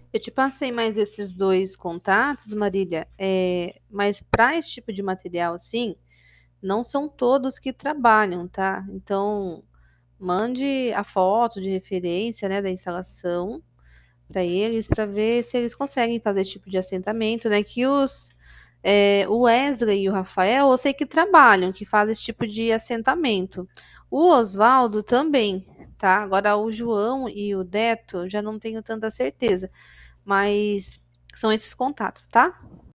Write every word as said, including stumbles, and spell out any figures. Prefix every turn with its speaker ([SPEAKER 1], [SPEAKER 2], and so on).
[SPEAKER 1] Eu te passei mais esses dois contatos, Marília, é, mas para esse tipo de material assim, não são todos que trabalham, tá? Então, mande a foto de referência, né, da instalação para eles, para ver se eles conseguem fazer esse tipo de assentamento, né? Que os é, o Wesley e o Rafael, eu sei que trabalham, que fazem esse tipo de assentamento. O Oswaldo também, tá? Agora o João e o Deto, já não tenho tanta certeza, mas são esses contatos, tá?